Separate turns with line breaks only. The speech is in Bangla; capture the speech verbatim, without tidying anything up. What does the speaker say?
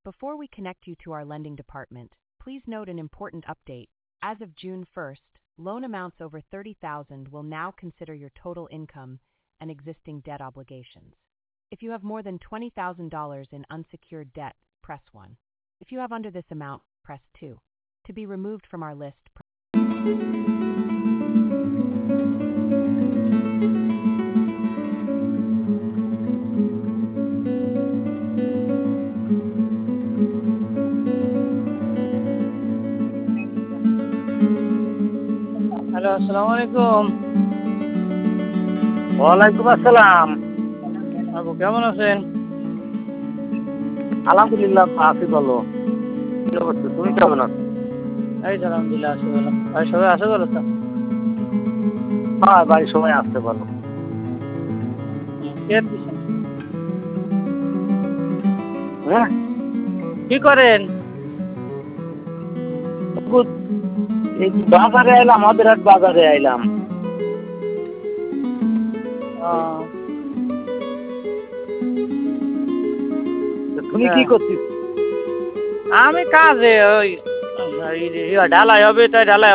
Before we connect you to our lending department, please note an important update. As of June first, loan amounts over thirty thousand dollars will now consider your total income and existing debt obligations. If you have more than twenty thousand dollars in unsecured debt, press one. If you have under this amount, press two. To be removed from our list, press
hello, আসসালামু আলাইকুম।
ওয়ালাইকুম আসসালাম।
আপু কেমন আছেন?
আলহামদুলিল্লাহ আছি ভালো। কি অবস্থা, তুমি কেমন আছো?
এই তো আলহামদুলিল্লাহ আছি ভালো। ভাই সবাই আছে ভালো তো?
হ্যাঁ ভাই, সবাই আসতে ভালো।
কে দিছেন?
হ্যাঁ,
কি করেন?
এই বাজারে আইলাম, আমাদের হাট বাজারে আইলাম।
আহ,
তো তুমি কি করছিস?
আমি কাজে ওই ঢালাই হবে তাই ঢালাই